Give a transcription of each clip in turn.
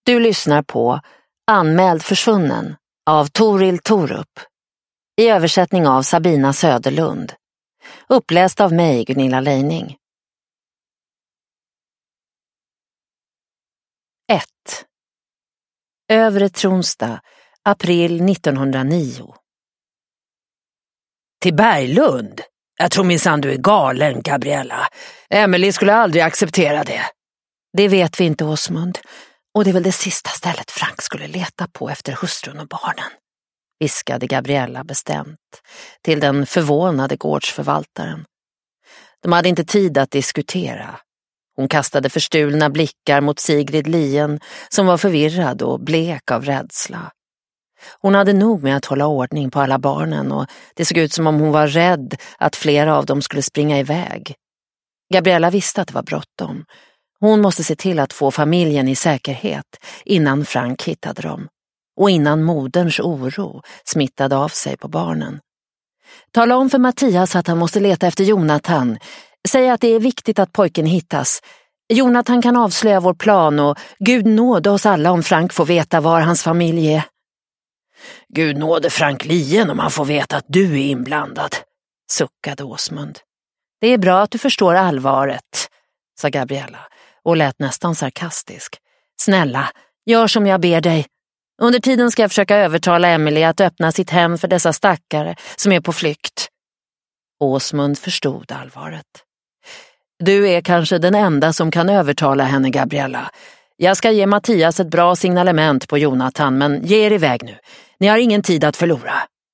Du lyssnar på Anmäld försvunnen av Toril Torup. I översättning av Sabina Söderlund. Uppläst av mig, Gunilla Leining. 1. Övre Tronsta, april 1909. Till Berglund? Jag tror minsann du är galen, Gabriella. Emily skulle aldrig acceptera det. Det vet vi inte, Åsmund. Och det är väl det sista stället Frank skulle leta på efter hustrun och barnen, viskade Gabriella bestämt till den förvånade gårdsförvaltaren. De hade inte tid att diskutera. Hon kastade förstulna blickar mot Sigrid Lien som var förvirrad och blek av rädsla. Hon hade nog med att hålla ordning på alla barnen och det såg ut som om hon var rädd att flera av dem skulle springa iväg. Gabriella visste att det var bråttom. Hon måste se till att få familjen i säkerhet innan Frank hittade dem och innan moderns oro smittade av sig på barnen. Tala om för Mattias att han måste leta efter Jonathan. Säg att det är viktigt att pojken hittas. Jonathan kan avslöja vår plan och Gud nåde oss alla om Frank får veta var hans familj är. Gud nåde Frank Lien om han får veta att du är inblandad, suckade Åsmund. Det är bra att du förstår allvaret, sa Gabriella och lät nästan sarkastisk. Snälla, gör som jag ber dig. Under tiden ska jag försöka övertala Emily att öppna sitt hem för dessa stackare som är på flykt. Åsmund förstod allvaret. Du är kanske den enda som kan övertala henne, Gabriella. Jag ska ge Mattias ett bra signalement på Jonathan, men ge er iväg nu. Ni har ingen tid att förlora.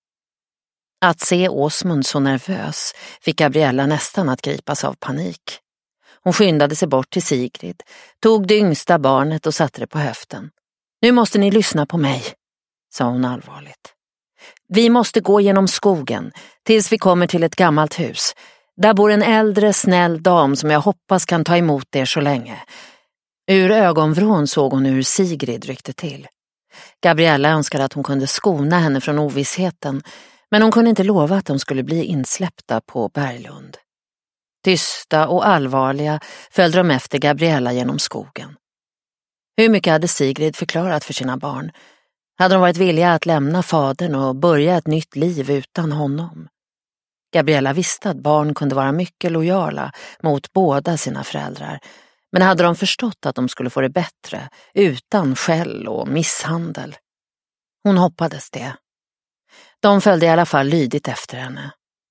Att se Åsmund så nervös fick Gabriella nästan att gripas av panik. Hon skyndade sig bort till Sigrid, tog det yngsta barnet och satte det på höften. Nu måste ni lyssna på mig, sa hon allvarligt. Vi måste gå genom skogen tills vi kommer till ett gammalt hus. Där bor en äldre, snäll dam som jag hoppas kan ta emot er så länge. Ur ögonvrån såg hon hur Sigrid ryckte till. Gabriella önskade att hon kunde skona henne från ovissheten, men hon kunde inte lova att de skulle bli insläppta på Berglund. Tysta och allvarliga följde de efter Gabriella genom skogen. Hur mycket hade Sigrid förklarat för sina barn? Hade de varit villiga att lämna fadern och börja ett nytt liv utan honom? Gabriella visste att barn kunde vara mycket lojala mot båda sina föräldrar, men hade de förstått att de skulle få det bättre utan skäll och misshandel? Hon hoppades det. De följde i alla fall lydigt efter henne.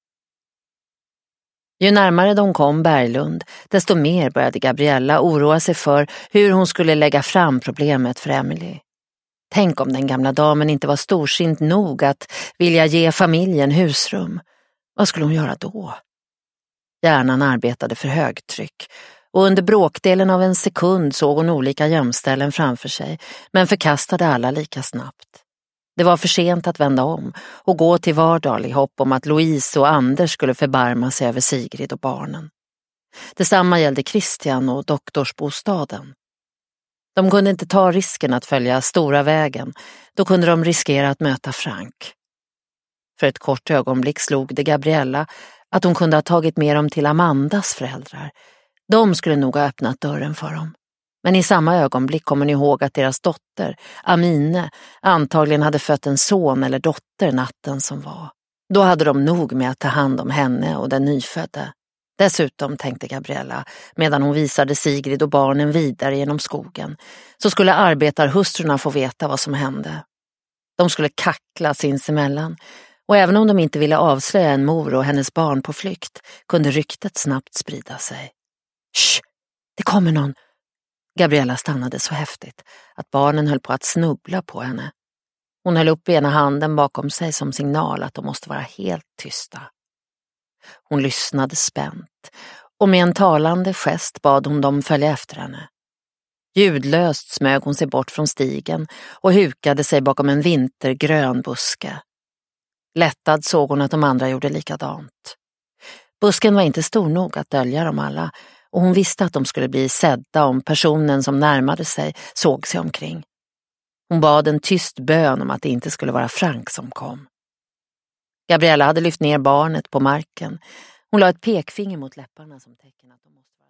Ju närmare de kom Berglund, desto mer började Gabriella oroa sig för hur hon skulle lägga fram problemet för Emily. Tänk om den gamla damen inte var storsint nog att vilja ge familjen husrum. Vad skulle hon göra då? Hjärnan arbetade för högtryck och under bråkdelen av en sekund såg hon olika gömställen framför sig, men förkastade alla lika snabbt. Det var för sent att vända om och gå till Vardal i hopp om att Louise och Anders skulle förbarma sig över Sigrid och barnen. Detsamma gällde Christian och doktorsbostaden. De kunde inte ta risken att följa stora vägen, då kunde de riskera att möta Frank. För ett kort ögonblick slog det Gabriella att hon kunde ha tagit med dem till Amandas föräldrar. De skulle nog ha öppnat dörren för dem. Men i samma ögonblick kom hon ihåg att deras dotter, Amine, antagligen hade fött en son eller dotter natten som var. Då hade de nog med att ta hand om henne och den nyfödde. Dessutom, tänkte Gabriella, medan hon visade Sigrid och barnen vidare genom skogen, så skulle arbetarhustrurna få veta vad som hände. De skulle kackla sinsemellan, och även om de inte ville avslöja en mor och hennes barn på flykt, kunde ryktet snabbt sprida sig. Shh, det kommer någon! Gabriella stannade så häftigt att barnen höll på att snubbla på henne. Hon höll upp ena handen bakom sig som signal att de måste vara helt tysta. Hon lyssnade spänt och med en talande gest bad hon dem följa efter henne. Ljudlöst smög hon sig bort från stigen och hukade sig bakom en vintergrön buske. Lättad såg hon att de andra gjorde likadant. Busken var inte stor nog att dölja dem alla, och hon visste att de skulle bli sedda om personen som närmade sig såg sig omkring. Hon bad en tyst bön om att det inte skulle vara Frank som kom. Gabriella hade lyft ner barnet på marken. Hon la ett pekfinger mot läpparna som tecken att de måste